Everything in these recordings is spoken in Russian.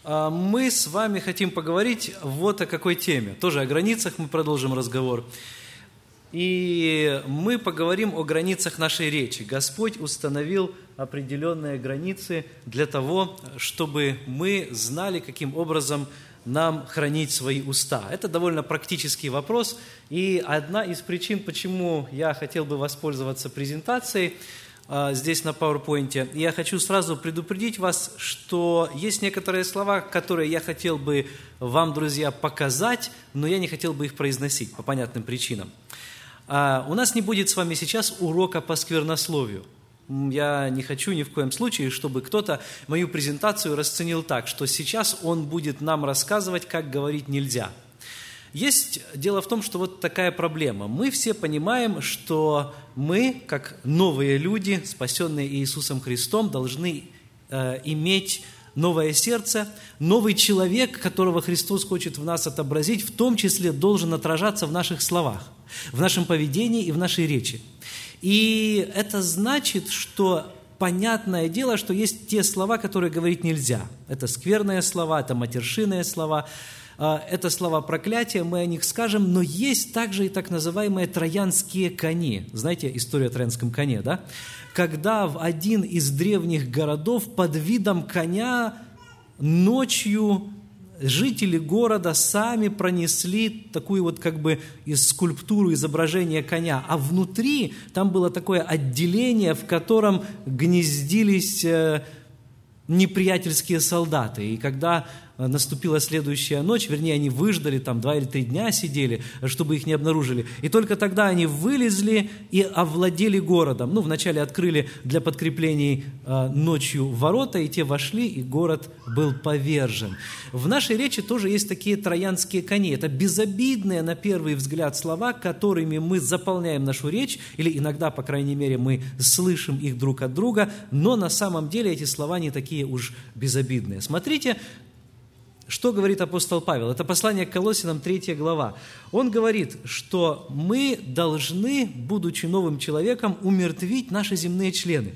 мы с вами хотим поговорить вот о какой теме. Тоже о границах мы продолжим разговор. И мы поговорим о границах нашей речи. Господь установил определенные границы для того, чтобы мы знали, каким образом нам хранить свои уста. Это довольно практический вопрос. И одна из причин, почему я хотел бы воспользоваться презентацией здесь на PowerPoint, я хочу сразу предупредить вас, что есть некоторые слова, которые я хотел бы вам, друзья, показать, но я не хотел бы их произносить по понятным причинам. У нас не будет с вами сейчас урока по сквернословию. Я не хочу ни в коем случае, чтобы кто-то мою презентацию расценил так, что сейчас он будет нам рассказывать, как говорить нельзя. Дело в том, что вот такая проблема. Мы все понимаем, что мы, как новые люди, спасенные Иисусом Христом, должны иметь новое сердце, новый человек, которого Христос хочет в нас отобразить, в том числе должен отражаться в наших словах, в нашем поведении и в нашей речи. И это значит, что понятное дело, что есть те слова, которые говорить нельзя. Это скверные слова, это матершинные слова, это слова проклятия, мы о них скажем, но есть также и так называемые троянские кони. Знаете историю о троянском коне, да? Когда в один из древних городов под видом коня ночью жители города сами пронесли такую вот как бы скульптуру, изображение коня, а внутри там было такое отделение, в котором гнездились неприятельские солдаты. И когда наступила следующая ночь, вернее, они выждали, там 2 или 3 дня сидели, чтобы их не обнаружили. И только тогда они вылезли и овладели городом. Вначале открыли для подкреплений ночью ворота, и те вошли, и город был повержен. В нашей речи тоже есть такие троянские кони. Это безобидные, на первый взгляд, слова, которыми мы заполняем нашу речь, или иногда, по крайней мере, мы слышим их друг от друга, но на самом деле эти слова не такие уж безобидные. Смотрите, что говорит апостол Павел? Это послание к Колоссянам, 3 глава. Он говорит, что мы должны, будучи новым человеком, умертвить наши земные члены.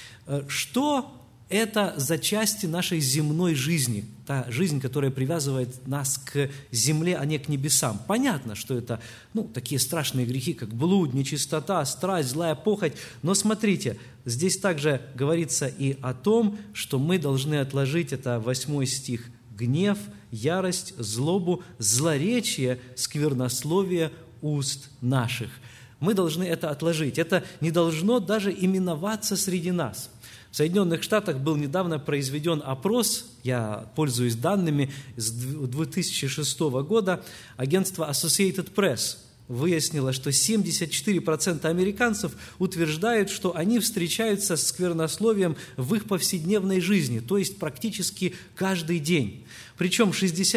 Что это за части нашей земной жизни? Та жизнь, которая привязывает нас к земле, а не к небесам. Понятно, что это такие страшные грехи, как блуд, нечистота, страсть, злая похоть. Но смотрите, здесь также говорится и о том, что мы должны отложить, это 8 стих, гнев, ярость, злобу, злоречие, сквернословие уст наших. Мы должны это отложить. Это не должно даже именоваться среди нас. В Соединенных Штатах был недавно произведен опрос, я пользуюсь данными с 2006 года, агентство Associated Press выяснило, что 74% американцев утверждают, что они встречаются с сквернословием в их повседневной жизни, то есть практически каждый день. Причем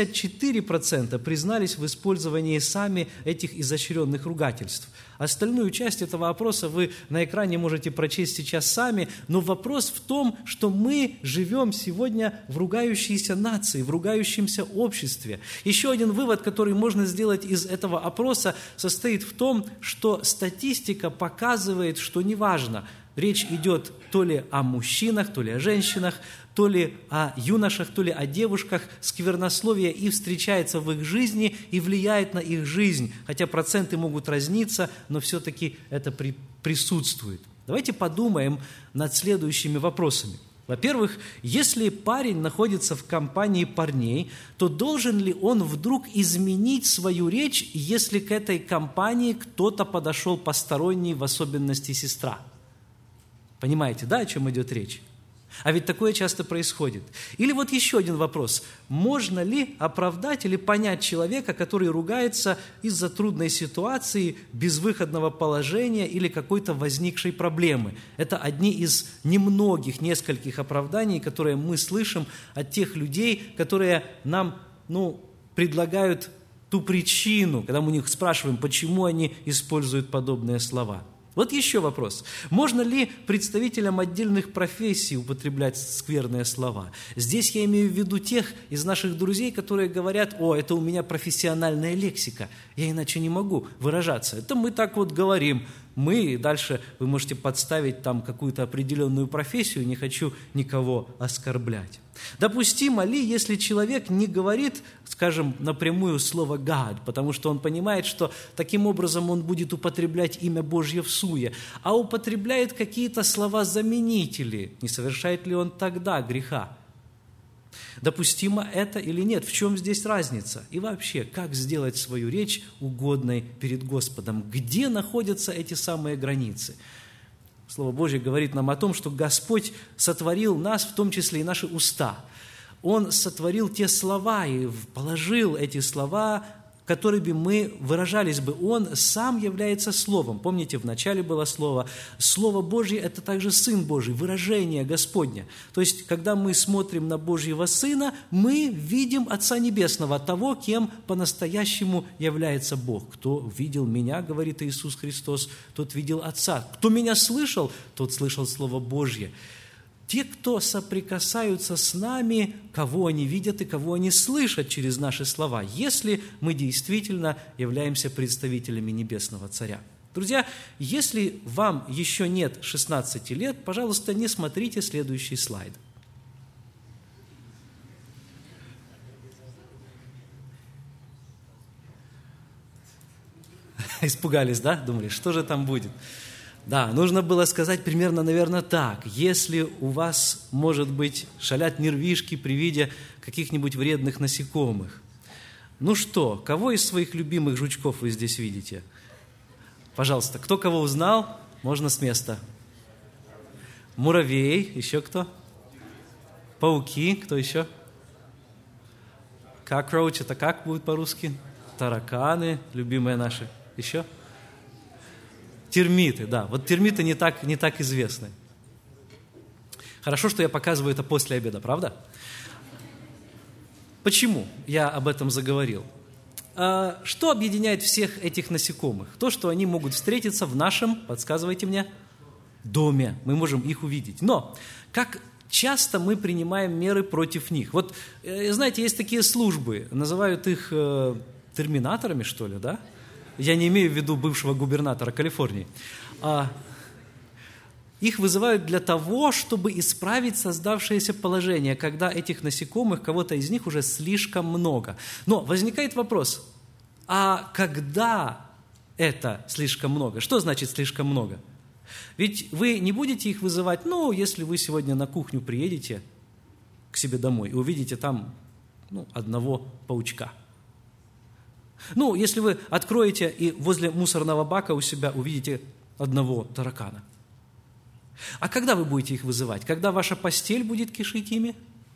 64% признались в использовании сами этих изощренных ругательств. Остальную часть этого опроса вы на экране можете прочесть сейчас сами, но вопрос в том, что мы живем сегодня в ругающейся нации, в ругающемся обществе. Еще один вывод, который можно сделать из этого опроса, состоит в том, что статистика показывает, что неважно, речь идет то ли о мужчинах, то ли о женщинах, то ли о юношах, то ли о девушках, сквернословие и встречается в их жизни и влияет на их жизнь. Хотя проценты могут разниться, но все-таки это присутствует. Давайте подумаем над следующими вопросами. Во-первых, если парень находится в компании парней, то должен ли он вдруг изменить свою речь, если к этой компании кто-то подошел посторонний, в особенности сестра? Понимаете, да, о чем идет речь? А ведь такое часто происходит. Или вот еще один вопрос. Можно ли оправдать или понять человека, который ругается из-за трудной ситуации, безвыходного положения или какой-то возникшей проблемы? Это одни из немногих, нескольких оправданий, которые мы слышим от тех людей, которые нам, предлагают ту причину, когда мы у них спрашиваем, почему они используют подобные слова. Вот еще вопрос. Можно ли представителям отдельных профессий употреблять скверные слова? Здесь я имею в виду тех из наших друзей, которые говорят: «О, это у меня профессиональная лексика, я иначе не могу выражаться». Это мы так вот говорим. Мы, дальше вы можете подставить там какую-то определенную профессию, не хочу никого оскорблять. Допустимо ли, если человек не говорит, скажем, напрямую слово «God», потому что он понимает, что таким образом он будет употреблять имя Божье всуе, а употребляет какие-то слова-заменители, не совершает ли он тогда греха? Допустимо это или нет? В чем здесь разница? И вообще, как сделать свою речь угодной перед Господом? Где находятся эти самые границы? Слово Божье говорит нам о том, что Господь сотворил нас, в том числе и наши уста. Он сотворил те слова и положил эти слова, которыми мы выражались бы. Он сам является Словом. Помните, в начале было Слово. Слово Божье – это также Сын Божий, выражение Господне. То есть, когда мы смотрим на Божьего Сына, мы видим Отца Небесного, того, кем по-настоящему является Бог. Кто видел Меня, говорит Иисус Христос, тот видел Отца. Кто Меня слышал, тот слышал Слово Божье. Те, кто соприкасаются с нами, кого они видят и кого они слышат через наши слова, если мы действительно являемся представителями Небесного Царя. Друзья, если вам еще нет 16 лет, пожалуйста, не смотрите следующий слайд. Испугались, да? Думали, что же там будет? Да, нужно было сказать примерно, наверное, так. Если у вас, может быть, шалят нервишки при виде каких-нибудь вредных насекомых. Ну что, кого из своих любимых жучков вы здесь видите? Пожалуйста, кто кого узнал, можно с места. Муравей, еще кто? Пауки, кто еще? Cockroach, это как будет по-русски? Тараканы, любимые наши. Еще? Термиты, да. Вот термиты не так известны. Хорошо, что я показываю это после обеда, правда? Почему я об этом заговорил? Что объединяет всех этих насекомых? То, что они могут встретиться в нашем, подсказывайте мне, доме. Мы можем их увидеть. Но как часто мы принимаем меры против них? Вот, знаете, есть такие службы, называют их терминаторами, что ли, да? Я не имею в виду бывшего губернатора Калифорнии. Их вызывают для того, чтобы исправить создавшееся положение, когда этих насекомых, кого-то из них уже слишком много. Но возникает вопрос, а когда это слишком много? Что значит слишком много? Ведь вы не будете их вызывать, если вы сегодня на кухню приедете к себе домой и увидите там одного паучка. Если вы откроете и возле мусорного бака у себя увидите одного таракана. А когда вы будете их вызывать? Когда ваша постель будет кишить ими?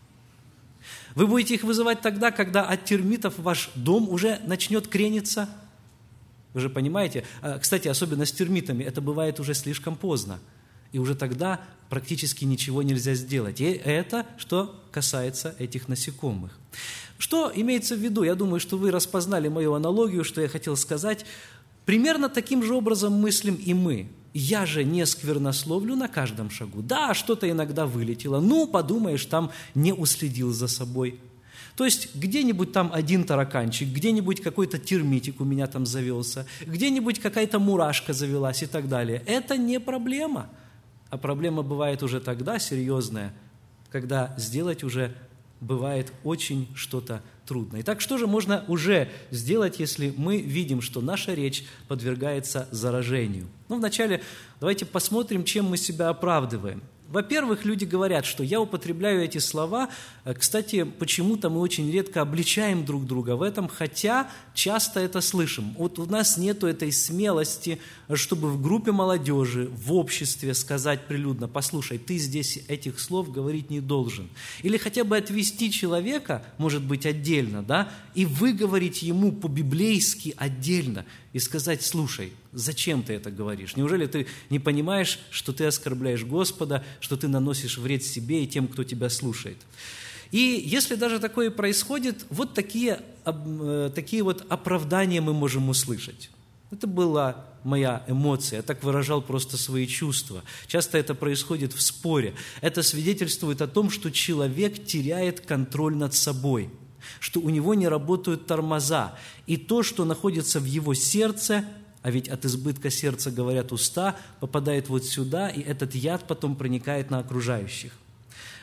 Вы будете их вызывать тогда, когда от термитов ваш дом уже начнет крениться? Вы же понимаете? Кстати, особенно с термитами, это бывает уже слишком поздно. И уже тогда практически ничего нельзя сделать. И это что касается этих насекомых. Что имеется в виду? Я думаю, что вы распознали мою аналогию, что я хотел сказать. Примерно таким же образом мыслим и мы. Я же не сквернословлю на каждом шагу. Да, что-то иногда вылетело. Подумаешь, там не уследил за собой. То есть где-нибудь там один тараканчик, где-нибудь какой-то термитик у меня там завелся, где-нибудь какая-то мурашка завелась и так далее. Это не проблема. А проблема бывает уже тогда серьезная, когда сделать уже бывает очень что-то трудно. Итак, что же можно уже сделать, если мы видим, что наша речь подвергается заражению? Вначале давайте посмотрим, чем мы себя оправдываем. Во-первых, люди говорят, что я употребляю эти слова. Кстати, почему-то мы очень редко обличаем друг друга в этом, хотя часто это слышим. Вот у нас нет этой смелости, чтобы в группе молодежи, в обществе сказать прилюдно: послушай, ты здесь этих слов говорить не должен. Или хотя бы отвести человека, может быть, отдельно, да, и выговорить ему по-библейски отдельно и сказать: слушай, зачем ты это говоришь? Неужели ты не понимаешь, что ты оскорбляешь Господа, что ты наносишь вред себе и тем, кто тебя слушает? И если даже такое происходит, вот такие вот оправдания мы можем услышать. Это была моя эмоция, я так выражал просто свои чувства. Часто это происходит в споре. Это свидетельствует о том, что человек теряет контроль над собой, что у него не работают тормоза. И то, что находится в его сердце, а ведь от избытка сердца, говорят, уста, попадает вот сюда, и этот яд потом проникает на окружающих.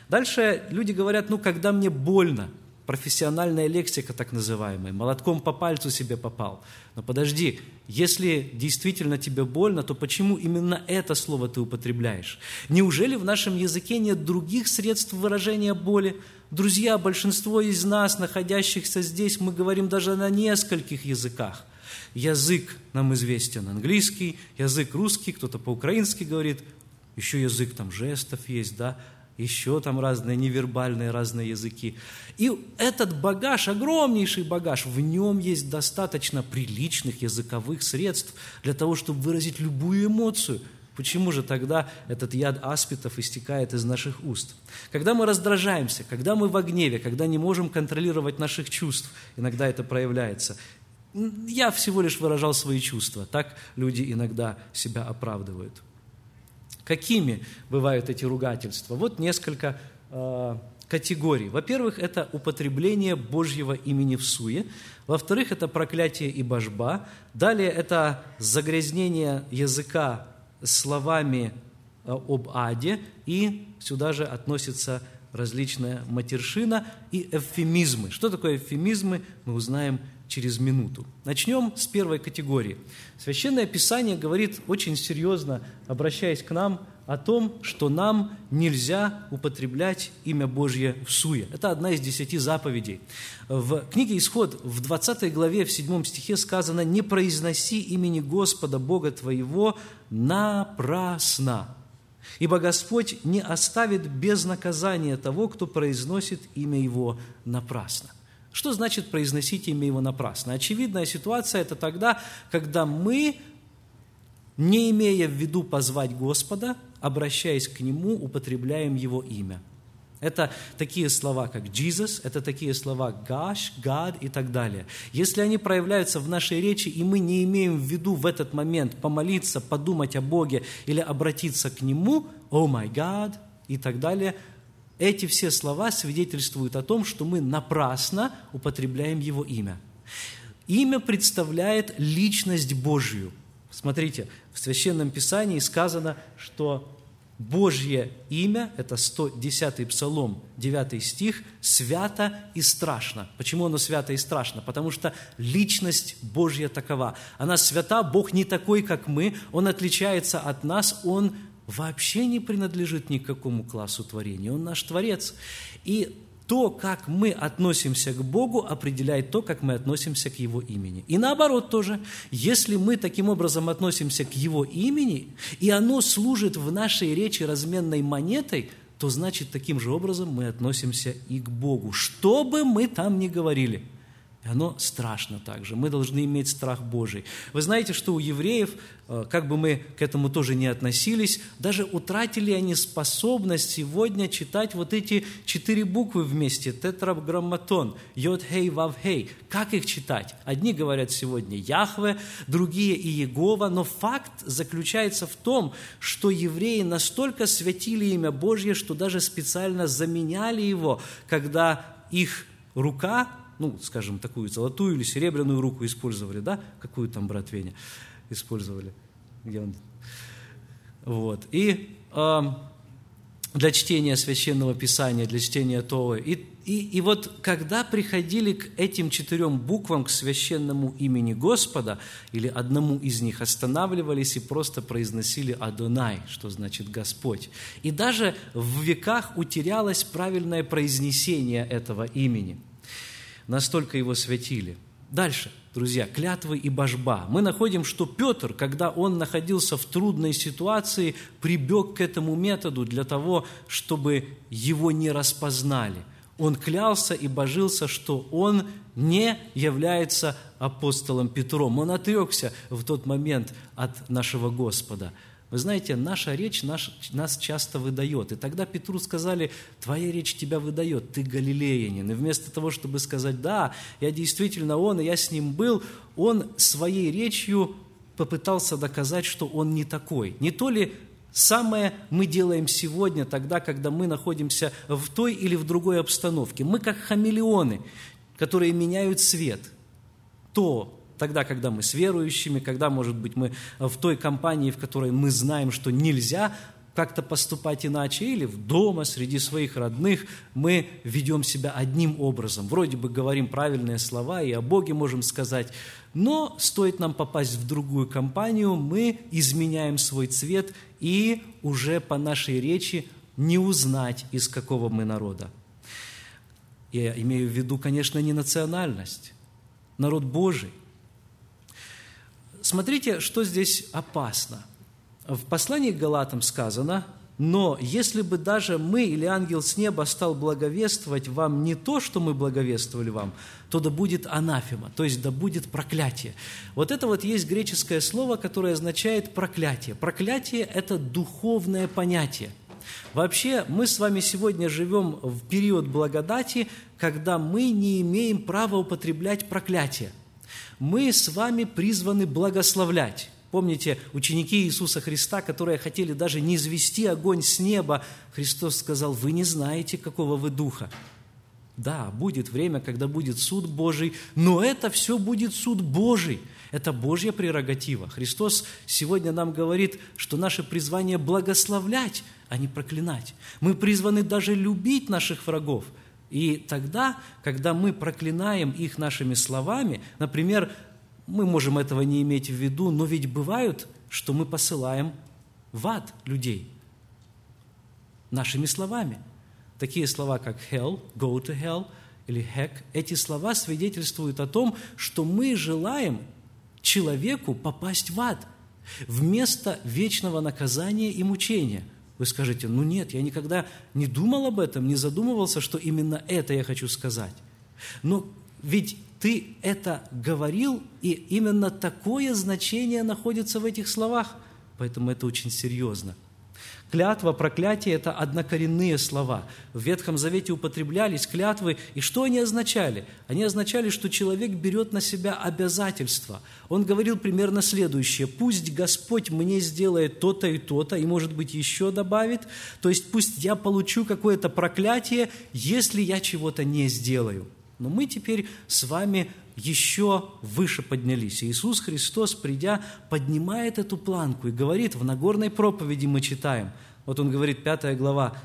Дальше люди говорят, когда мне больно, профессиональная лексика так называемая, молотком по пальцу себе попал. Но подожди, если действительно тебе больно, то почему именно это слово ты употребляешь? Неужели в нашем языке нет других средств выражения боли? Друзья, большинство из нас, находящихся здесь, мы говорим даже на нескольких языках. Язык нам известен английский, язык русский, кто-то по-украински говорит, еще язык там жестов есть, да? Еще там разные невербальные разные языки. И этот багаж, огромнейший багаж, в нем есть достаточно приличных языковых средств для того, чтобы выразить любую эмоцию. Почему же тогда этот яд аспидов истекает из наших уст? Когда мы раздражаемся, когда мы во гневе, когда не можем контролировать наших чувств, иногда это проявляется. Я всего лишь выражал свои чувства, так люди иногда себя оправдывают. Какими бывают эти ругательства? Вот несколько категорий. Во-первых, это употребление Божьего имени всуе. Во-вторых, это проклятие и божба. Далее, это загрязнение языка словами об аде. И сюда же относится различная матершина и эвфемизмы. Что такое эвфемизмы, мы узнаем через минуту. Начнем с первой категории. Священное Писание говорит очень серьезно, обращаясь к нам, о том, что нам нельзя употреблять имя Божье всуе. Это одна из 10 заповедей. В книге Исход, в 20 главе, в 7 стихе сказано: «Не произноси имени Господа Бога твоего напрасно, ибо Господь не оставит без наказания того, кто произносит имя Его напрасно». Что значит произносить имя Его напрасно? Очевидная ситуация – это тогда, когда мы, не имея в виду позвать Господа, обращаясь к Нему, употребляем Его имя. Это такие слова, как Jesus, это такие слова Gosh, God и так далее. Если они проявляются в нашей речи, и мы не имеем в виду в этот момент помолиться, подумать о Боге или обратиться к Нему, «Oh my God» и так далее, эти все слова свидетельствуют о том, что мы напрасно употребляем Его имя. Имя представляет личность Божью. Смотрите, в Священном Писании сказано, что Божье имя, это 110-й Псалом, 9 стих, свято и страшно. Почему оно свято и страшно? Потому что личность Божья такова. Она свята, Бог не такой, как мы, Он отличается от нас, Он вообще не принадлежит ни к какому классу творения. Он наш Творец. И то, как мы относимся к Богу, определяет то, как мы относимся к Его имени. И наоборот тоже. Если мы таким образом относимся к Его имени, и оно служит в нашей речи разменной монетой, то значит, таким же образом мы относимся и к Богу. Что бы мы там ни говорили. И оно страшно также. Мы должны иметь страх Божий. Вы знаете, что у евреев, как бы мы к этому тоже не относились, даже утратили они способность сегодня читать вот эти 4 буквы вместе. Тетраграмматон, йод-хей, вав-хей. Как их читать? Одни говорят сегодня Яхве, другие Иегова. Но факт заключается в том, что евреи настолько святили имя Божье, что даже специально заменяли его, когда их рука, скажем, такую золотую или серебряную руку использовали, да? Какую там, брат Веня, использовали? Где он? Вот. И для чтения Священного Писания, для чтения Торы. И вот когда приходили к этим 4 буквам, к священному имени Господа, или одному из них, останавливались и просто произносили «Адонай», что значит «Господь». И даже в веках утерялось правильное произнесение этого имени. Настолько его святили. Дальше, друзья, клятвы и божба. Мы находим, что Петр, когда он находился в трудной ситуации, прибег к этому методу для того, чтобы его не распознали. Он клялся и божился, что он не является апостолом Петром. Он отрекся в тот момент от нашего Господа. Вы знаете, наша речь нас часто выдает. И тогда Петру сказали: «Твоя речь тебя выдает, ты галилеянин». И вместо того, чтобы сказать: «Да, я действительно он, и я с ним был», он своей речью попытался доказать, что он не такой. Не то ли самое мы делаем сегодня, тогда, когда мы находимся в той или в другой обстановке? Мы как хамелеоны, которые меняют цвет. Тогда, когда мы с верующими, когда, может быть, мы в той компании, в которой мы знаем, что нельзя как-то поступать иначе, или дома, среди своих родных, мы ведем себя одним образом. Вроде бы говорим правильные слова и о Боге можем сказать, но стоит нам попасть в другую компанию, мы изменяем свой цвет, и уже по нашей речи не узнать, из какого мы народа. Я имею в виду, конечно, не национальность, народ Божий. Смотрите, что здесь опасно. В послании к Галатам сказано: «Но если бы даже мы или ангел с неба стал благовествовать вам не то, что мы благовествовали вам, то да будет анафема», то есть да будет проклятие. Вот это вот есть греческое слово, которое означает проклятие. Проклятие – это духовное понятие. Вообще, мы с вами сегодня живем в период благодати, когда мы не имеем права употреблять проклятие. Мы с вами призваны благословлять. Помните, ученики Иисуса Христа, которые хотели даже низвести огонь с неба, Христос сказал: «Вы не знаете, какого вы духа». Да, будет время, когда будет суд Божий, но это все будет суд Божий. Это Божья прерогатива. Христос сегодня нам говорит, что наше призвание благословлять, а не проклинать. Мы призваны даже любить наших врагов. И тогда, когда мы проклинаем их нашими словами, например, мы можем этого не иметь в виду, но ведь бывает, что мы посылаем в ад людей нашими словами. Такие слова, как hell, go to hell, или heck, эти слова свидетельствуют о том, что мы желаем человеку попасть в ад вместо вечного наказания и мучения. Вы скажете: ну нет, я никогда не думал об этом, не задумывался, что именно это я хочу сказать. Но ведь ты это говорил, и именно такое значение находится в этих словах, поэтому это очень серьезно. Клятва, проклятие – это однокоренные слова. В Ветхом Завете употреблялись клятвы, и что они означали? Они означали, что человек берет на себя обязательства. Он говорил примерно следующее: «Пусть Господь мне сделает то-то и то-то», и, может быть, еще добавит, то есть пусть я получу какое-то проклятие, если я чего-то не сделаю. Но мы теперь с вами еще выше поднялись. Иисус Христос, придя, поднимает эту планку и говорит, в Нагорной проповеди мы читаем, вот Он говорит, 5 глава,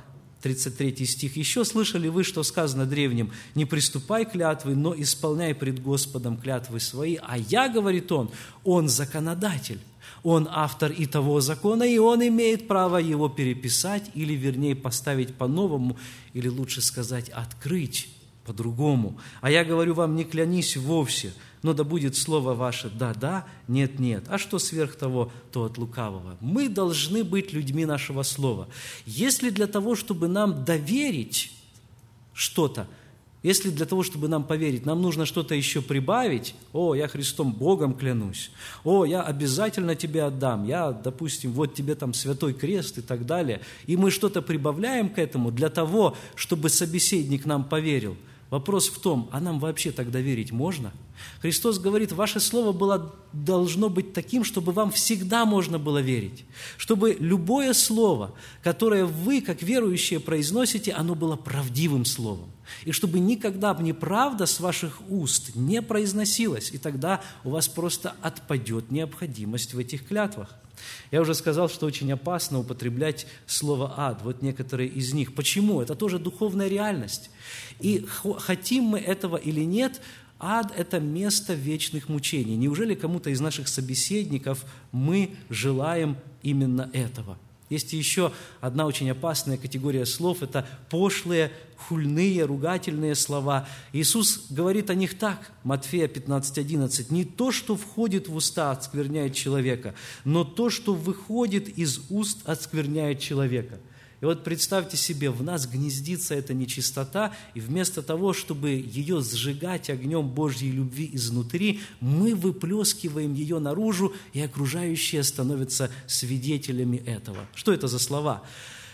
33 стих, «Еще слышали вы, что сказано древним: не приступай клятвы, но исполняй пред Господом клятвы свои. А я, говорит Он законодатель, Он автор и того закона, и Он имеет право его переписать, или, вернее, поставить по-новому, или, лучше сказать, открыть по-другому. А я говорю вам: не клянись вовсе, но да будет слово ваше да-да, нет-нет. А что сверх того, то от лукавого». Мы должны быть людьми нашего слова. Если для того, чтобы нам доверить что-то, если для того, чтобы нам поверить, нам нужно что-то еще прибавить: «О, я Христом Богом клянусь», «О, я обязательно тебе отдам», «Я, допустим, вот тебе там святой крест» и так далее, и мы что-то прибавляем к этому для того, чтобы собеседник нам поверил. Вопрос в том, а нам вообще тогда верить можно? Христос говорит, ваше слово должно быть таким, чтобы вам всегда можно было верить. Чтобы любое слово, которое вы, как верующие, произносите, оно было правдивым словом. И чтобы никогда неправда с ваших уст не произносилась, и тогда у вас просто отпадет необходимость в этих клятвах. Я уже сказал, что очень опасно употреблять слово «ад». Вот некоторые из них. Почему? Это тоже духовная реальность. И хотим мы этого или нет, ад – это место вечных мучений. Неужели кому-то из наших собеседников мы желаем именно этого? Есть еще одна очень опасная категория слов – это пошлые, хульные, ругательные слова. Иисус говорит о них так, Матфея 15:11: «Не то, что входит в уста, оскверняет человека, но то, что выходит из уст, оскверняет человека». И вот представьте себе, в нас гнездится эта нечистота, и вместо того, чтобы ее сжигать огнем Божьей любви изнутри, мы выплескиваем ее наружу, и окружающие становятся свидетелями этого. Что это за слова?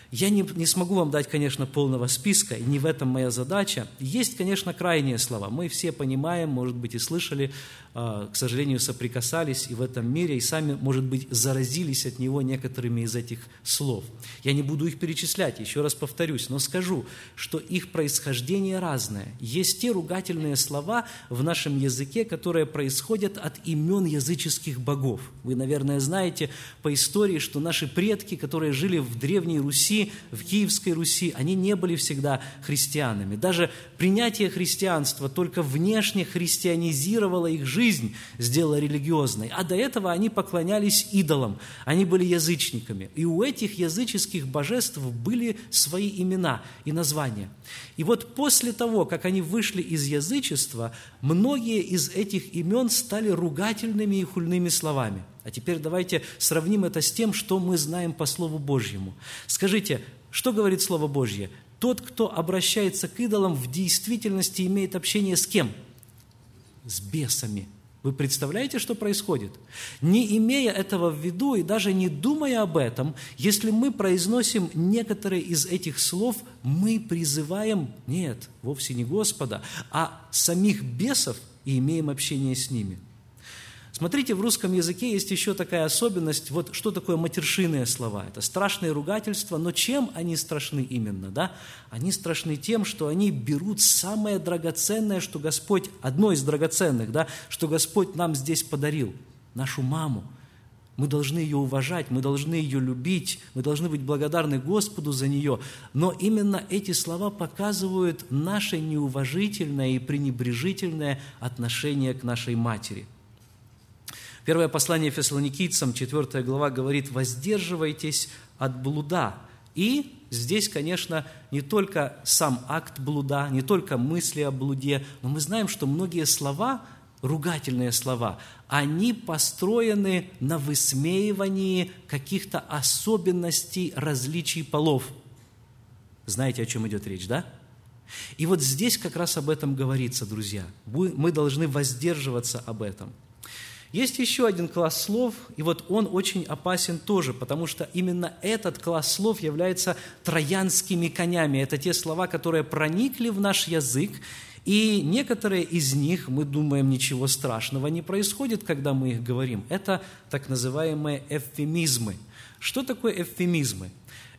Я не смогу вам дать, конечно, полного списка, и не в этом моя задача. Есть, конечно, крайние слова. Мы все понимаем, может быть, и слышали, к сожалению, соприкасались и в этом мире, и сами, может быть, заразились от него некоторыми из этих слов. Я не буду их перечислять, еще раз повторюсь, но скажу, что их происхождение разное. Есть те ругательные слова в нашем языке, которые происходят от имен языческих богов. Вы, наверное, знаете по истории, что наши предки, которые жили в Древней Руси, в Киевской Руси, они не были всегда христианами. Даже принятие христианства только внешне христианизировало их жизнь, сделало религиозной. А до этого они поклонялись идолам, они были язычниками. И у этих языческих божеств были свои имена и названия. И вот после того, как они вышли из язычества, многие из этих имен стали ругательными и хульными словами. А теперь давайте сравним это с тем, что мы знаем по Слову Божьему. Скажите, что говорит Слово Божье? Тот, кто обращается к идолам, в действительности имеет общение с кем? С бесами. Вы представляете, что происходит? Не имея этого в виду и даже не думая об этом, если мы произносим некоторые из этих слов, мы призываем, нет, вовсе не Господа, а самих бесов и имеем общение с ними. Смотрите, в русском языке есть еще такая особенность, вот что такое матершинные слова. Это страшные ругательства, но чем они страшны именно? Да? Они страшны тем, что они берут самое драгоценное, что Господь, одно из драгоценных, да, что Господь нам здесь подарил, нашу маму. Мы должны ее уважать, мы должны ее любить, мы должны быть благодарны Господу за нее. Но именно эти слова показывают наше неуважительное и пренебрежительное отношение к нашей матери. Первое послание Фессалоникийцам, 4 глава, говорит: «Воздерживайтесь от блуда». И здесь, конечно, не только сам акт блуда, не только мысли о блуде, но мы знаем, что многие слова, ругательные слова, они построены на высмеивании каких-то особенностей различий полов. Знаете, о чем идет речь, да? И вот здесь как раз об этом говорится, друзья. Мы должны воздерживаться об этом. Есть еще один класс слов, и вот он очень опасен тоже, потому что именно этот класс слов является троянскими конями. Это те слова, которые проникли в наш язык, и некоторые из них, мы думаем, ничего страшного не происходит, когда мы их говорим. Это так называемые эвфемизмы. Что такое эвфемизмы?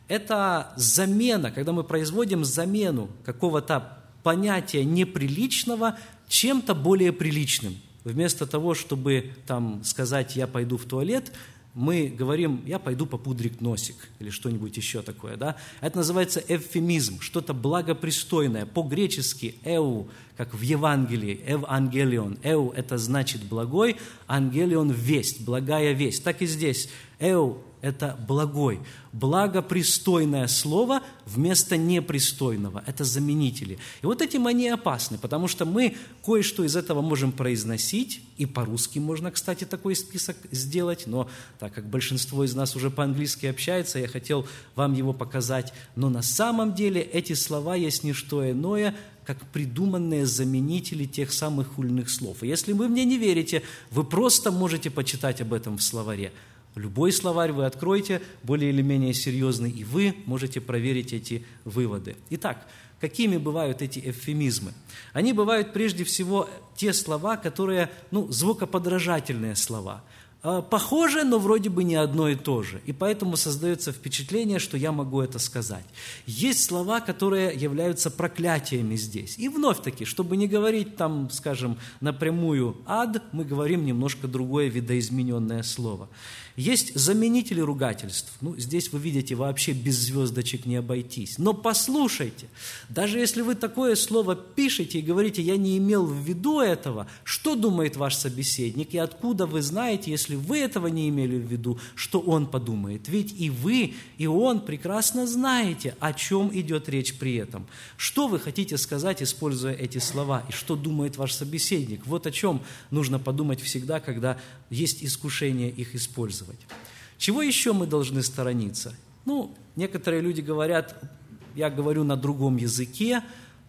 Это замена, когда мы производим замену какого-то понятия неприличного чем-то более приличным. Вместо того, чтобы там сказать «я пойду в туалет», мы говорим «я пойду попудрить носик» или что-нибудь еще такое. Да? Это называется эвфемизм, что-то благопристойное. По-гречески «эу», как в Евангелии, «евангелион». «Эу» – это значит «благой», «ангелион» – «весть», «благая весть». Так и здесь «эу» – это «благой». Благопристойное слово вместо непристойного – это заменители. И вот этим они опасны, потому что мы кое-что из этого можем произносить, и по-русски можно, кстати, такой список сделать, но так как большинство из нас уже по-английски общается, я хотел вам его показать. Но на самом деле эти слова есть не что иное, как придуманные заменители тех самых хульных слов. И если вы мне не верите, вы просто можете почитать об этом в словаре. Любой словарь вы откроете, более или менее серьезный, и вы можете проверить эти выводы. Итак, какими бывают эти эвфемизмы? Они бывают прежде всего те слова, которые, звукоподражательные слова. Похоже, но вроде бы не одно и то же. И поэтому создается впечатление, что я могу это сказать. Есть слова, которые являются проклятиями здесь. И вновь-таки, чтобы не говорить там, скажем, напрямую «ад», мы говорим немножко другое видоизмененное слово. Есть заменители ругательств. Здесь вы видите, вообще без звездочек не обойтись. Но послушайте, даже если вы такое слово пишете и говорите «я не имел в виду этого», что думает ваш собеседник и откуда вы знаете, если вы этого не имели в виду, что он подумает? Ведь и вы, и он прекрасно знаете, о чем идет речь при этом. Что вы хотите сказать, используя эти слова, и что думает ваш собеседник? Вот о чем нужно подумать всегда, когда есть искушение их использовать. Чего еще мы должны сторониться? Некоторые люди говорят, я говорю на другом языке,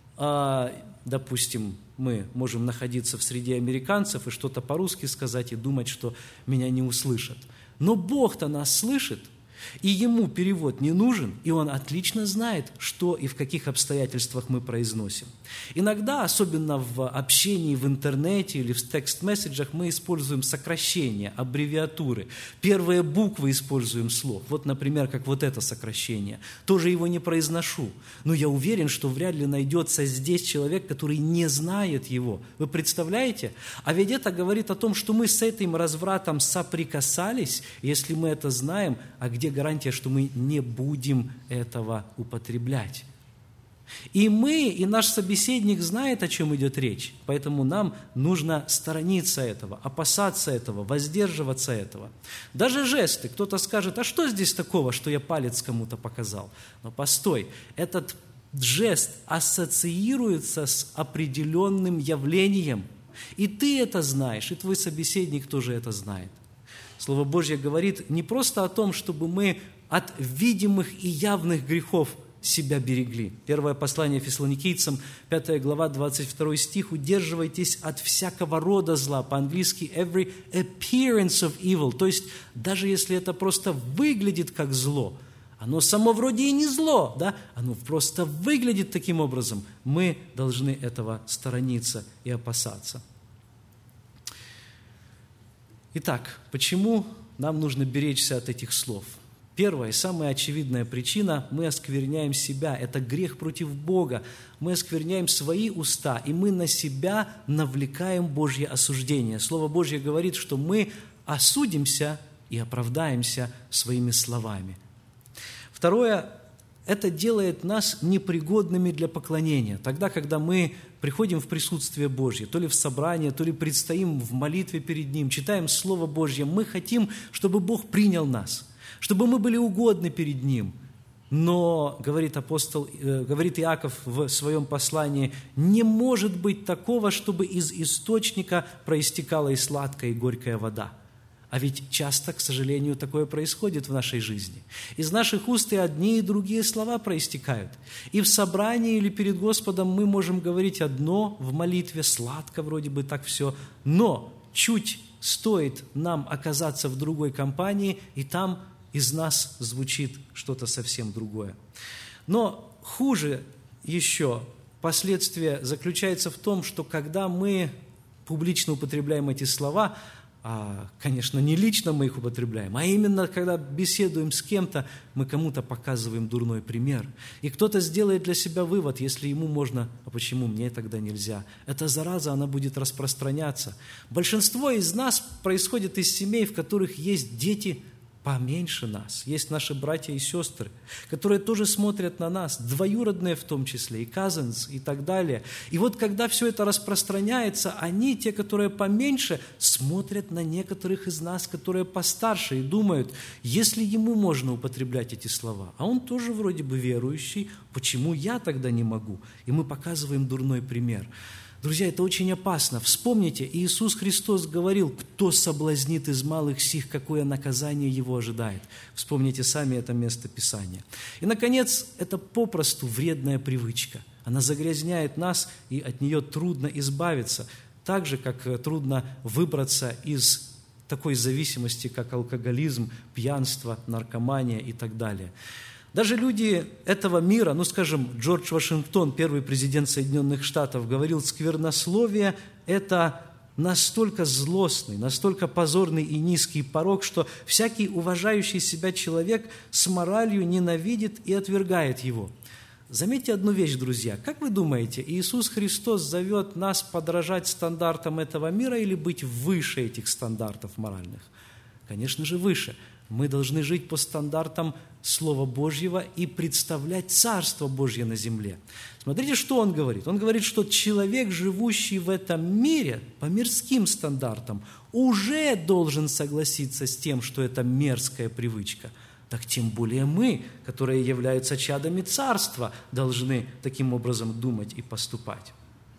допустим, мы можем находиться в среде американцев и что-то по-русски сказать и думать, что меня не услышат. Но Бог-то нас слышит, И ему перевод не нужен, и он отлично знает, что и в каких обстоятельствах мы произносим. Иногда, особенно в общении в интернете или в текст-месседжах, мы используем сокращения, аббревиатуры. Первые буквы используем слов. Вот, например, как вот это сокращение. Тоже его не произношу. Но я уверен, что вряд ли найдется здесь человек, который не знает его. Вы представляете? А ведь это говорит о том, что мы с этим развратом соприкасались. Если мы это знаем, а где гарантия, что мы не будем этого употреблять? И мы, и наш собеседник знает, о чем идет речь, поэтому нам нужно сторониться этого, опасаться этого, воздерживаться этого. Даже жесты. Кто-то скажет: а что здесь такого, что я палец кому-то показал? Но постой, этот жест ассоциируется с определенным явлением, и ты это знаешь, и твой собеседник тоже это знает. Слово Божье говорит не просто о том, чтобы мы от видимых и явных грехов себя берегли. Первое послание Фессалоникийцам, 5 глава, 22 стих: «Удерживайтесь от всякого рода зла». По-английски «every appearance of evil». То есть, даже если это просто выглядит как зло, оно само вроде и не зло, да? Оно просто выглядит таким образом. Мы должны этого сторониться и опасаться. Итак, почему нам нужно беречься от этих слов? Первая и самая очевидная причина – мы оскверняем себя. Это грех против Бога. Мы оскверняем свои уста, и мы на себя навлекаем Божье осуждение. Слово Божье говорит, что мы осудимся и оправдаемся своими словами. Второе – это делает нас непригодными для поклонения. Тогда, когда мы приходим в присутствие Божье, то ли в собрание, то ли предстоим в молитве перед Ним, читаем Слово Божье, мы хотим, чтобы Бог принял нас, чтобы мы были угодны перед Ним. Но, говорит Иаков в своем послании, не может быть такого, чтобы из источника проистекала и сладкая, и горькая вода. А ведь часто, к сожалению, такое происходит в нашей жизни. Из наших уст и одни, и другие слова проистекают. И в собрании или перед Господом мы можем говорить одно, в молитве сладко вроде бы так все, но чуть стоит нам оказаться в другой компании, и там из нас звучит что-то совсем другое. Но хуже еще последствие заключается в том, что когда мы публично употребляем эти слова, конечно, не лично мы их употребляем, а именно, когда беседуем с кем-то, мы кому-то показываем дурной пример. И кто-то сделает для себя вывод: если ему можно, а почему мне тогда нельзя? Эта зараза, она будет распространяться. Большинство из нас происходит из семей, в которых есть дети поменьше нас. Есть наши братья и сестры, которые тоже смотрят на нас, двоюродные в том числе, и cousins, и так далее. И вот когда все это распространяется, они, те, которые поменьше, смотрят на некоторых из нас, которые постарше, и думают: если ему можно употреблять эти слова, а он тоже вроде бы верующий, почему я тогда не могу? И мы показываем дурной пример. Друзья, это очень опасно. Вспомните, Иисус Христос говорил: кто соблазнит из малых сих, какое наказание его ожидает. Вспомните сами это место Писания. И, наконец, это попросту вредная привычка. Она загрязняет нас, и от нее трудно избавиться. Так же, как трудно выбраться из такой зависимости, как алкоголизм, пьянство, наркомания и так далее. Даже люди этого мира, скажем, Джордж Вашингтон, первый президент Соединенных Штатов, говорил: сквернословие – это настолько злостный, настолько позорный и низкий порок, что всякий уважающий себя человек с моралью ненавидит и отвергает его. Заметьте одну вещь, друзья. Как вы думаете, Иисус Христос зовет нас подражать стандартам этого мира или быть выше этих стандартов моральных? Конечно же, выше. Мы должны жить по стандартам Слова Божьего и представлять Царство Божье на земле. Смотрите, что он говорит. Он говорит, что человек, живущий в этом мире по мирским стандартам, уже должен согласиться с тем, что это мерзкая привычка. Так тем более мы, которые являются чадами Царства, должны таким образом думать и поступать.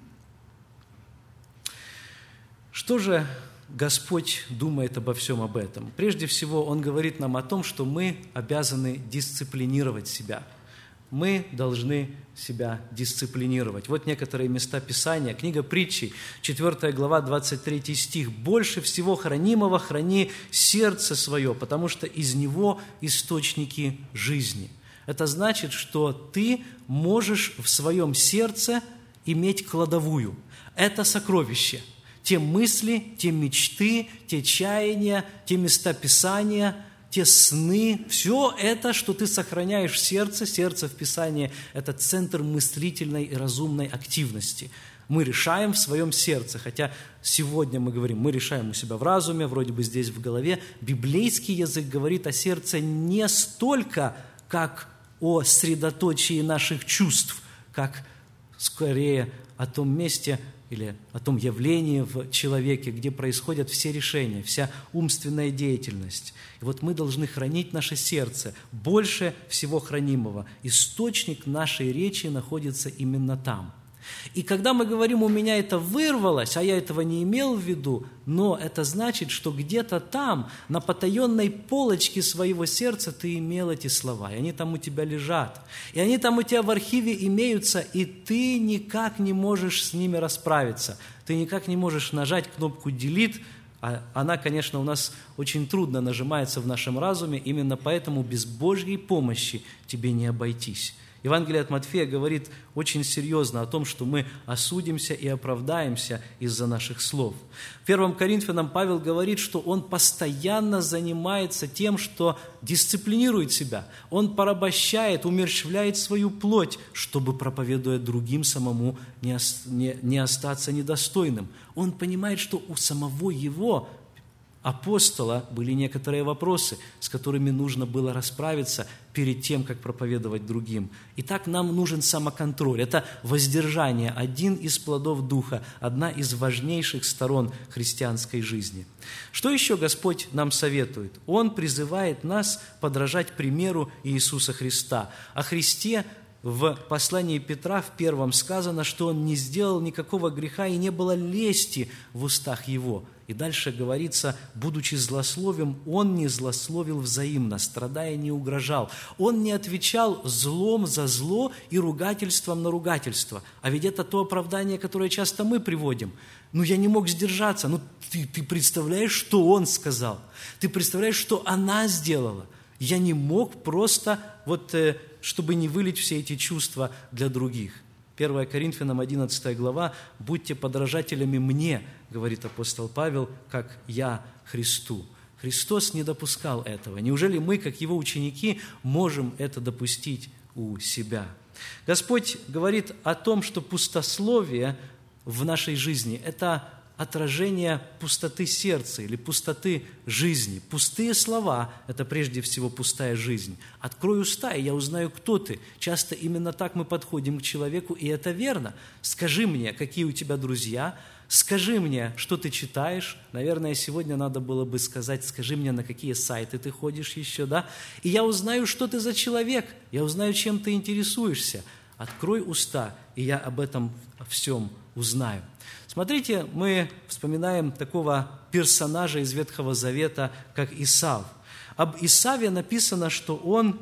Что же Господь думает обо всем об этом? Прежде всего, Он говорит нам о том, что мы обязаны дисциплинировать себя. мы должны себя дисциплинировать. Вот некоторые места Писания. Книга Притчей, 4 глава, 23 стих. «Больше всего хранимого храни сердце свое, потому что из него источники жизни». Это значит, что ты можешь в своем сердце иметь кладовую. Это сокровище. Те мысли, те мечты, те чаяния, те места Писания, те сны, все это, что ты сохраняешь в сердце, сердце в Писании – это центр мыслительной и разумной активности. Мы решаем в своем сердце, хотя сегодня мы говорим, мы решаем у себя в разуме, вроде бы здесь в голове. Библейский язык говорит о сердце не столько, как о средоточии наших чувств, как скорее о том месте или о том явлении в человеке, где происходят все решения, вся умственная деятельность. И вот мы должны хранить наше сердце, больше всего хранимого. Источник нашей речи находится именно там. И когда мы говорим, у меня это вырвалось, а я этого не имел в виду, но это значит, что где-то там, на потаенной полочке своего сердца ты имел эти слова, и они там у тебя лежат, и они там у тебя в архиве имеются, и ты никак не можешь с ними расправиться, ты никак не можешь нажать кнопку «Delete», а она, конечно, у нас очень трудно нажимается в нашем разуме, именно поэтому без Божьей помощи тебе не обойтись. Евангелие от Матфея говорит очень серьезно о том, что мы осудимся и оправдаемся из-за наших слов. В 1 Коринфянам Павел говорит, что он постоянно занимается тем, что дисциплинирует себя. Он порабощает, умерщвляет свою плоть, чтобы, проповедуя другим, самому не остаться недостойным. Он понимает, что у самого его апостола были некоторые вопросы, с которыми нужно было расправиться перед тем, как проповедовать другим. Итак, нам нужен самоконтроль. Это воздержание, один из плодов Духа, одна из важнейших сторон христианской жизни. Что еще Господь нам советует? Он призывает нас подражать примеру Иисуса Христа. О Христе в послании Петра в 1 сказано, что Он не сделал никакого греха и не было лести в устах Его. И дальше говорится, будучи злословием, Он не злословил взаимно, страдая не угрожал. Он не отвечал злом за зло и ругательством на ругательство. А ведь это то оправдание, которое часто мы приводим. Я не мог сдержаться. Ты представляешь, что он сказал? Ты представляешь, что она сделала? Я не мог просто, чтобы не вылить все эти чувства для других. 1 Коринфянам 11 глава, «Будьте подражателями мне, — говорит апостол Павел, — как я Христу». Христос не допускал этого. Неужели мы, как Его ученики, можем это допустить у себя? Господь говорит о том, что пустословие в нашей жизни – это отражение пустоты сердца или пустоты жизни. Пустые слова – это прежде всего пустая жизнь. Открой уста, и я узнаю, кто ты. Часто именно так мы подходим к человеку, и это верно. Скажи мне, какие у тебя друзья, скажи мне, что ты читаешь. Наверное, сегодня надо было бы сказать, скажи мне, на какие сайты ты ходишь еще, да? И я узнаю, что ты за человек, я узнаю, чем ты интересуешься. Открой уста, и я об этом всем узнаю. Смотрите, мы вспоминаем такого персонажа из Ветхого Завета, как Исав. Об Исаве написано, что он,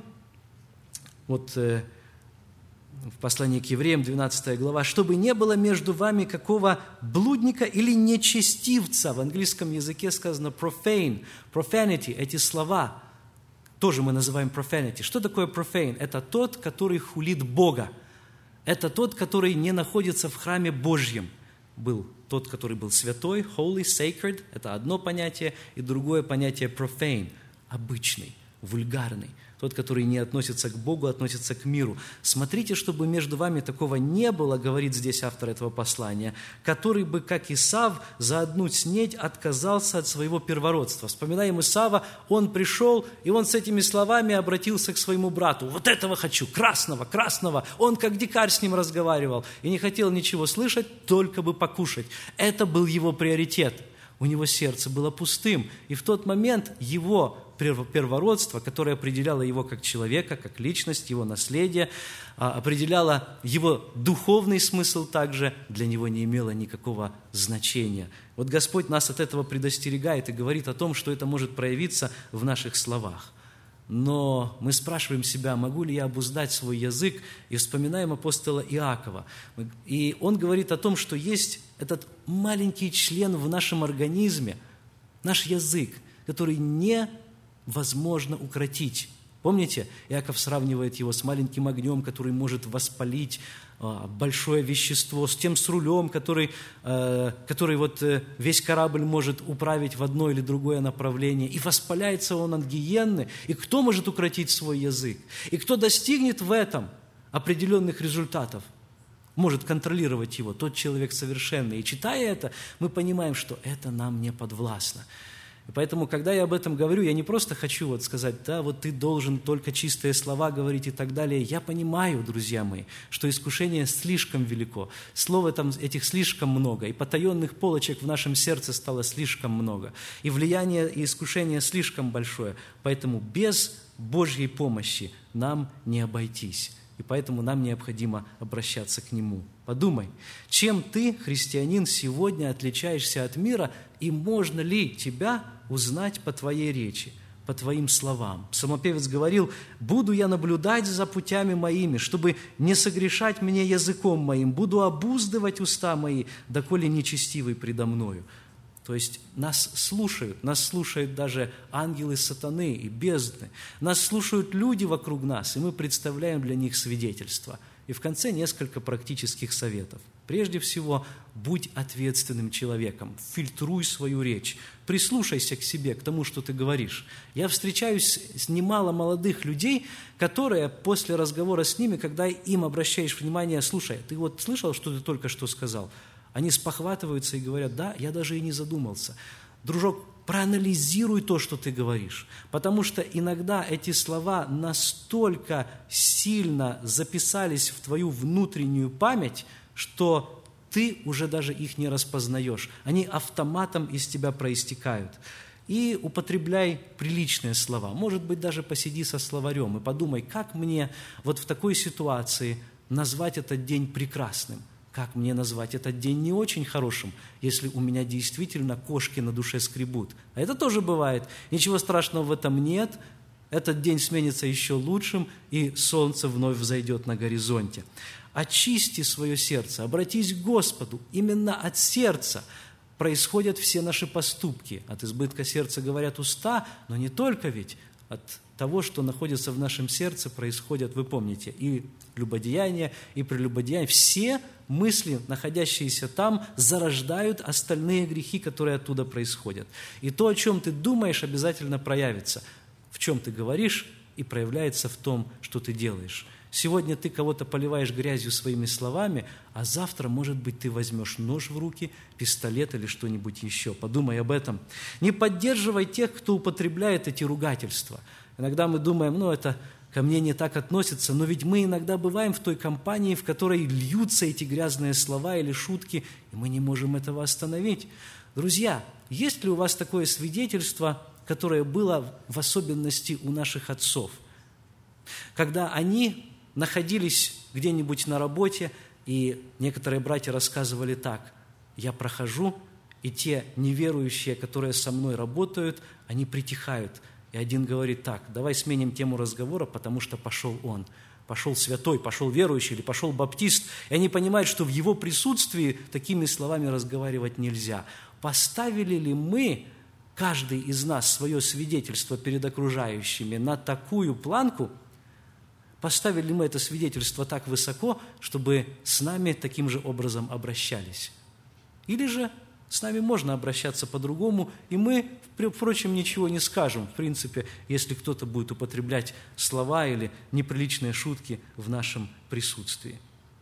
в послании к евреям, 12 глава, «чтобы не было между вами какого блудника или нечестивца». В английском языке сказано profane, profanity, эти слова тоже мы называем profanity. Что такое profane? Это тот, который хулит Бога. Это тот, который не находится в храме Божьем. Был тот, который был святой, holy, sacred, это одно понятие, и другое понятие profane, обычный, вульгарный, тот, который не относится к Богу, относится к миру. Смотрите, чтобы между вами такого не было, говорит здесь автор этого послания, который бы, как Исав, за одну снеть отказался от своего первородства. Вспоминаем Исава, он пришел, и он с этими словами обратился к своему брату. Вот этого хочу, красного, красного. Он как дикарь с ним разговаривал и не хотел ничего слышать, только бы покушать. Это был его приоритет. У него сердце было пустым, и в тот момент его первородство, которое определяло его как человека, как личность, его наследие, определяло его духовный смысл также, для него не имело никакого значения. Вот Господь нас от этого предостерегает и говорит о том, что это может проявиться в наших словах. Но мы спрашиваем себя, могу ли я обуздать свой язык, и вспоминаем апостола Иакова. И он говорит о том, что есть этот маленький член в нашем организме, наш язык, который невозможно укротить. Помните, Иаков сравнивает его с маленьким огнем, который может воспалить большое вещество, с тем с рулем, который весь корабль может управить в одно или другое направление. И воспаляется он от гиенны. И кто может укротить свой язык? И кто достигнет в этом определенных результатов? Может контролировать его, тот человек совершенный. И читая это, мы понимаем, что это нам не подвластно. И поэтому, когда я об этом говорю, я не просто хочу сказать, да, вот ты должен только чистые слова говорить и так далее. Я понимаю, друзья мои, что искушение слишком велико. Слов этих слишком много, и потаенных полочек в нашем сердце стало слишком много. И влияние и искушение слишком большое. Поэтому без Божьей помощи нам не обойтись. И поэтому нам необходимо обращаться к Нему. Подумай, чем ты, христианин, сегодня отличаешься от мира, и можно ли тебя узнать по твоей речи, по твоим словам? Псалмопевец говорил: «Буду я наблюдать за путями моими, чтобы не согрешать мне языком моим, буду обуздывать уста мои, доколе нечестивый предо мною». То есть нас слушают даже ангелы сатаны и бездны, нас слушают люди вокруг нас, и мы представляем для них свидетельство. И в конце несколько практических советов. Прежде всего, будь ответственным человеком, фильтруй свою речь, прислушайся к себе, к тому, что ты говоришь. Я встречаюсь с немало молодых людей, которые после разговора с ними, когда им обращаешь внимание: слушай, ты вот слышал, что ты только что сказал? Они спохватываются и говорят: да, я даже и не задумался. Дружок, проанализируй то, что ты говоришь, потому что иногда эти слова настолько сильно записались в твою внутреннюю память, что ты уже даже их не распознаешь. Они автоматом из тебя проистекают. И употребляй приличные слова. Может быть, даже посиди со словарем и подумай, как мне вот в такой ситуации назвать этот день прекрасным. Как мне назвать этот день не очень хорошим, если у меня действительно кошки на душе скребут? А это тоже бывает. Ничего страшного в этом нет. Этот день сменится еще лучшим, и солнце вновь взойдет на горизонте. Очисти свое сердце, обратись к Господу. Именно от сердца происходят все наши поступки. От избытка сердца говорят уста, но не только ведь. От того, что находится в нашем сердце, происходят, вы помните, и любодеяние, и прелюбодеяние. Все мысли, находящиеся там, зарождают остальные грехи, которые оттуда происходят. И то, о чем ты думаешь, обязательно проявится. В чем ты говоришь, и проявляется в том, что ты делаешь. Сегодня ты кого-то поливаешь грязью своими словами, а завтра, может быть, ты возьмешь нож в руки, пистолет или что-нибудь еще. Подумай об этом. Не поддерживай тех, кто употребляет эти ругательства. Иногда мы думаем, это ко мне не так относится, но ведь мы иногда бываем в той компании, в которой льются эти грязные слова или шутки, и мы не можем этого остановить. Друзья, есть ли у вас такое свидетельство, которое было в особенности у наших отцов? Когда они находились где-нибудь на работе, и некоторые братья рассказывали так: я прохожу, и те неверующие, которые со мной работают, они притихают. И один говорит так: давай сменим тему разговора, потому что пошел он. Пошел святой, пошел верующий или пошел баптист. И они понимают, что в его присутствии такими словами разговаривать нельзя. Поставили ли мы, каждый из нас, свое свидетельство перед окружающими на такую планку? Поставили ли мы это свидетельство так высоко, чтобы с нами таким же образом обращались? Или же с нами можно обращаться по-другому, и мы, впрочем, ничего не скажем, в принципе, если кто-то будет употреблять слова или неприличные шутки в нашем присутствии.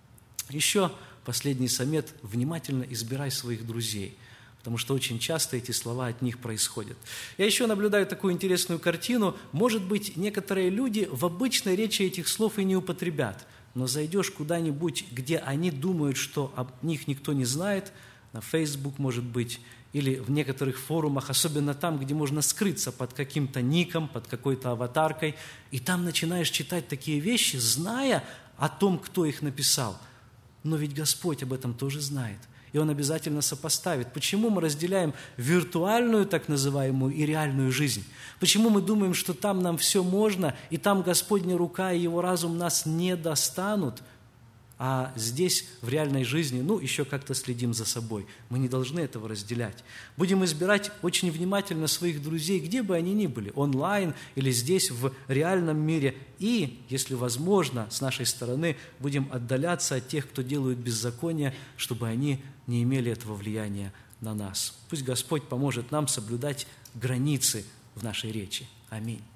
Еще последний совет: внимательно избирай своих друзей, потому что очень часто эти слова от них происходят. Я еще наблюдаю такую интересную картину. Может быть, некоторые люди в обычной речи этих слов и не употребят, но зайдешь куда-нибудь, где они думают, что об них никто не знает, на Facebook, может быть, или в некоторых форумах, особенно там, где можно скрыться под каким-то ником, под какой-то аватаркой, и там начинаешь читать такие вещи, зная о том, кто их написал. Но ведь Господь об этом тоже знает. и Он обязательно сопоставит. Почему мы разделяем виртуальную, так называемую, и реальную жизнь? Почему мы думаем, что там нам все можно, и там Господня рука и Его разум нас не достанут, а здесь, в реальной жизни, еще как-то следим за собой. Мы не должны этого разделять. Будем избирать очень внимательно своих друзей, где бы они ни были, онлайн или здесь, в реальном мире. И, если возможно, с нашей стороны, будем отдаляться от тех, кто делают беззаконие, чтобы они не имели этого влияния на нас. Пусть Господь поможет нам соблюдать границы в нашей речи. Аминь.